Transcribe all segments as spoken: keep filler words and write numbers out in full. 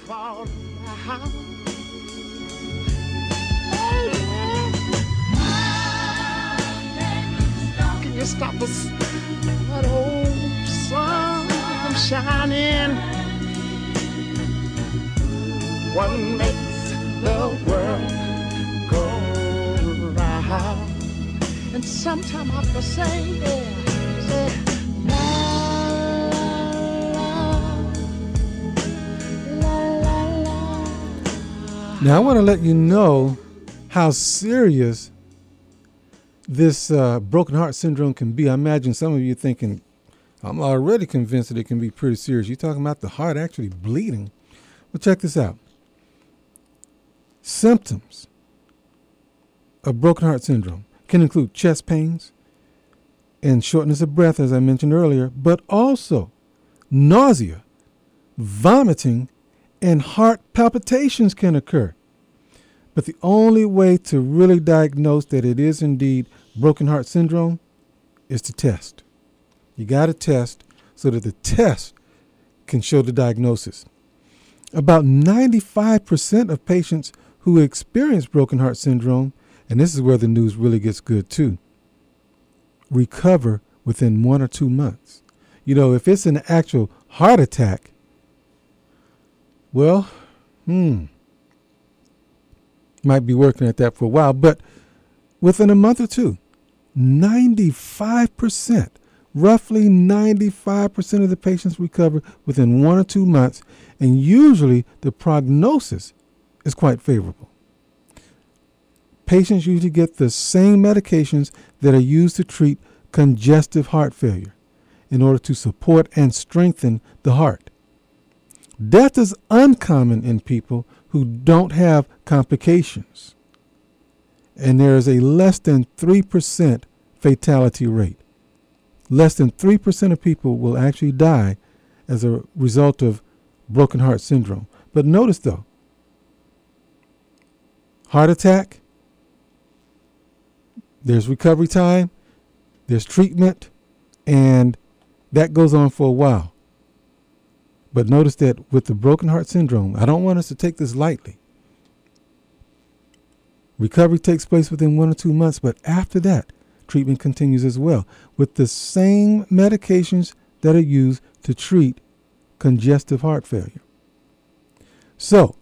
fall down. Can you stop us? That old sun from shining. What makes the world go round? And sometimes I have to say, yeah, say, now, I want to let you know how serious this uh, broken heart syndrome can be. I imagine some of you thinking, I'm already convinced that it can be pretty serious. You're talking about the heart actually bleeding. Well, check this out. Symptoms of broken heart syndrome can include chest pains and shortness of breath, as I mentioned earlier, but also nausea, vomiting, and heart palpitations can occur. But the only way to really diagnose that it is indeed broken heart syndrome is to test. You got to test so that the test can show the diagnosis. About ninety-five percent of patients who experience broken heart syndrome, and this is where the news really gets good too, recover within one or two months. You know, if it's an actual heart attack, well, hmm, might be working at that for a while, but within a month or two, ninety-five percent, roughly ninety-five percent of the patients recover within one or two months, and usually the prognosis is quite favorable. Patients usually get the same medications that are used to treat congestive heart failure in order to support and strengthen the heart. Death is uncommon in people who don't have complications, and there is a less than three percent fatality rate. Less than three percent of people will actually die as a result of broken heart syndrome. But notice though, heart attack, there's recovery time, there's treatment, and that goes on for a while. But notice that with the broken heart syndrome, I don't want us to take this lightly. Recovery takes place within one or two months, but after that, treatment continues as well with the same medications that are used to treat congestive heart failure. So,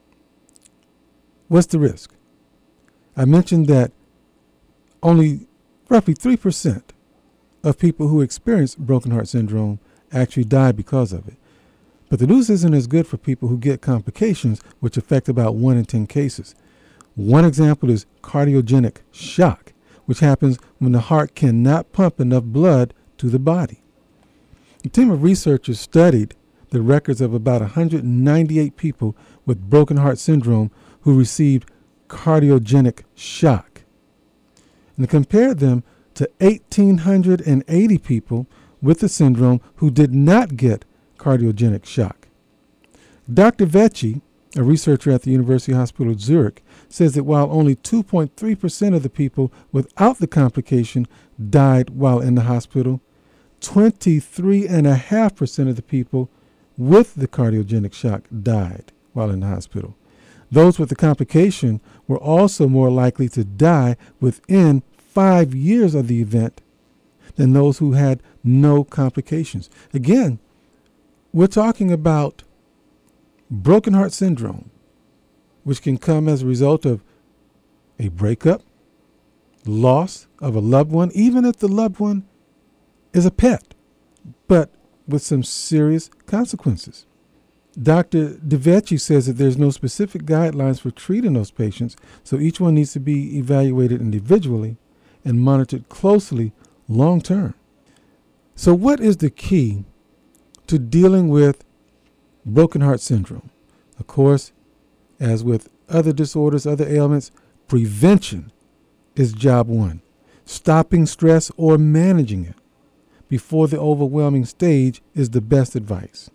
what's the risk? I mentioned that only roughly three percent of people who experience broken heart syndrome actually die because of it. But the news isn't as good for people who get complications, which affect about one in ten cases. One example is cardiogenic shock, which happens when the heart cannot pump enough blood to the body. A team of researchers studied the records of about one hundred ninety-eight people with broken heart syndrome who received cardiogenic shock, and compared them to one thousand eight hundred eighty people with the syndrome who did not get cardiogenic shock. Doctor Vecchi, a researcher at the University Hospital Zurich, says that while only two point three percent of the people without the complication died while in the hospital, twenty-three point five percent of the people with the cardiogenic shock died while in the hospital. Those with the complication were also more likely to die within five years of the event than those who had no complications. Again, we're talking about broken heart syndrome, which can come as a result of a breakup, loss of a loved one, even if the loved one is a pet, but with some serious consequences. Doctor DeVecchi says that there's no specific guidelines for treating those patients, so each one needs to be evaluated individually and monitored closely long term. So what is the key to dealing with broken heart syndrome? Of course, as with other disorders, other ailments, prevention is job one. Stopping stress or managing it before the overwhelming stage is the best advice.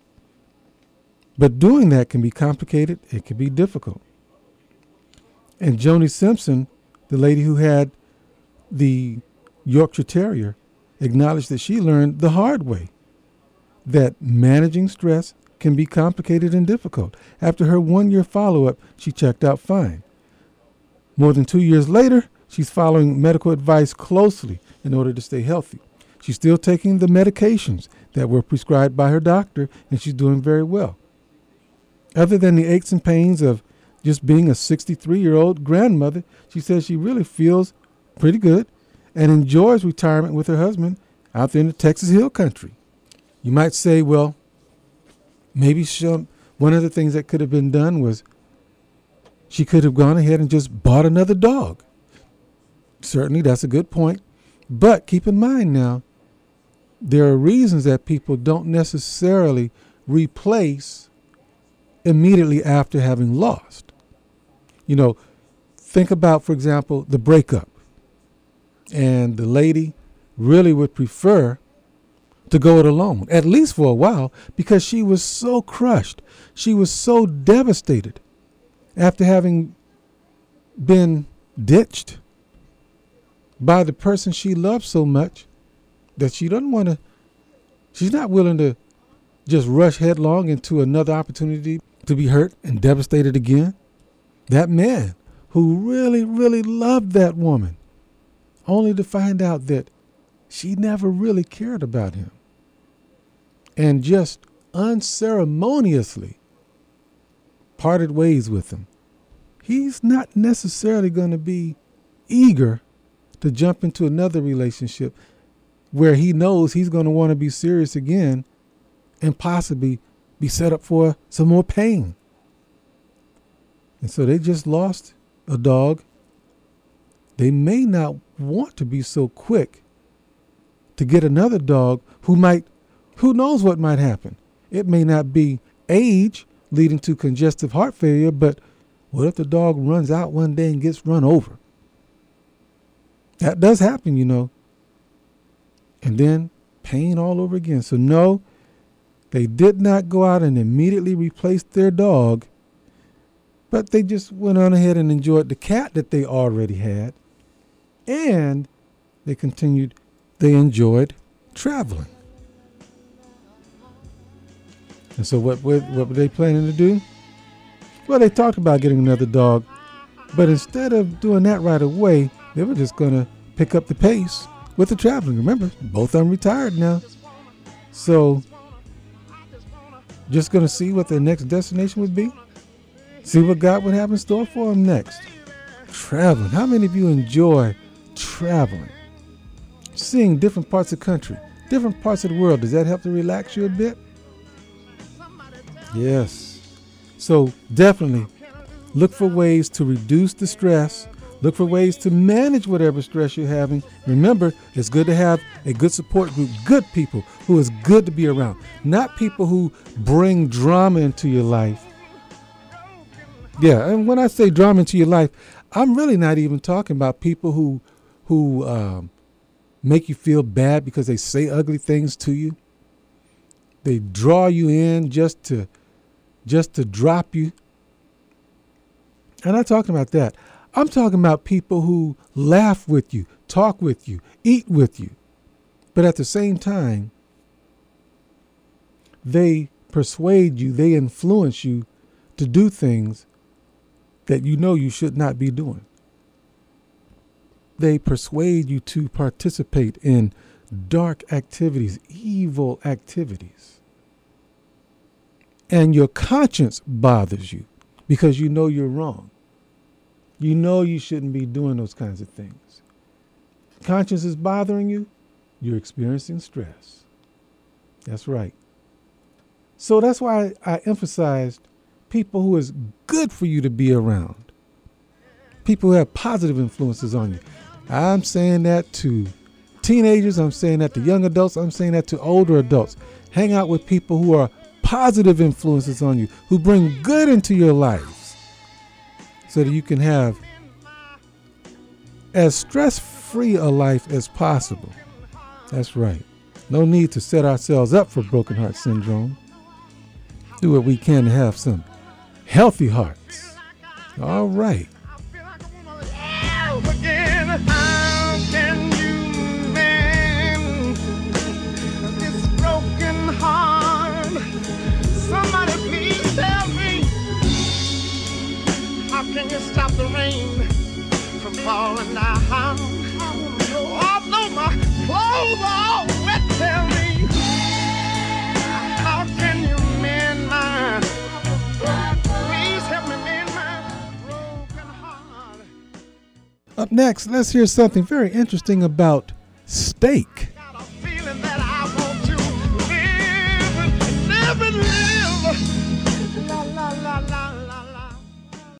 But doing that can be complicated. It can be difficult. And Joni Simpson, the lady who had the Yorkshire Terrier, acknowledged that she learned the hard way that managing stress can be complicated and difficult. After her one-year follow-up, she checked out fine. More than two years later, she's following medical advice closely in order to stay healthy. She's still taking the medications that were prescribed by her doctor, and she's doing very well. Other than the aches and pains of just being a sixty-three-year-old grandmother, she says she really feels pretty good and enjoys retirement with her husband out there in the Texas Hill Country. You might say, well, maybe some, one of the things that could have been done was she could have gone ahead and just bought another dog. Certainly, that's a good point. But keep in mind now, there are reasons that people don't necessarily replace immediately after having lost. You know, think about, for example, the breakup. And the lady really would prefer to go it alone, at least for a while, because she was so crushed. She was so devastated after having been ditched by the person she loved so much that she doesn't want to, she's not willing to just rush headlong into another opportunity to be hurt and devastated again. That man who really, really loved that woman, only to find out that she never really cared about him and just unceremoniously parted ways with him. He's not necessarily going to be eager to jump into another relationship where he knows he's going to want to be serious again and possibly be set up for some more pain. And so they just lost a dog. They may not want to be so quick to get another dog who might, who knows what might happen. It may not be age leading to congestive heart failure, but what if the dog runs out one day and gets run over? That does happen, you know. And then pain all over again. So no, they did not go out and immediately replace their dog, but they just went on ahead and enjoyed the cat that they already had. And they continued, they enjoyed traveling. And so what, what, what were they planning to do? Well, they talked about getting another dog, but instead of doing that right away, they were just going to pick up the pace with the traveling. Remember, both of them retired now. So just going to see what their next destination would be. See what God would have in store for them next. Traveling. How many of you enjoy traveling? Seeing different parts of the country, different parts of the world. Does that help to relax you a bit? Yes. So definitely look for ways to reduce the stress. Look for ways to manage whatever stress you're having. Remember, it's good to have a good support group, good people who is good to be around, not people who bring drama into your life. Yeah, and when I say drama into your life, I'm really not even talking about people who who um, make you feel bad because they say ugly things to you. They draw you in just to just to drop you. I'm not talking about that. I'm talking about people who laugh with you, talk with you, eat with you, but at the same time, they persuade you, they influence you to do things that you know you should not be doing. They persuade you to participate in dark activities, evil activities. And your conscience bothers you because you know you're wrong. You know you shouldn't be doing those kinds of things. Conscience is bothering you, you're experiencing stress. That's right. So that's why I emphasized people who is good for you to be around. People who have positive influences on you. I'm saying that to teenagers. I'm saying that to young adults. I'm saying that to older adults. Hang out with people who are positive influences on you, who bring good into your lives so that you can have as stress-free a life as possible. That's right. No need to set ourselves up for broken heart syndrome. Do what we can to have some healthy hearts. All right. How can you mend this broken heart? Somebody mine now. Although my clothes are all wet, tell me, how can you mend mine? Please help me mend my broken heart. Up next, let's hear something very interesting about steak. Got a feeling that I want to live, live and live.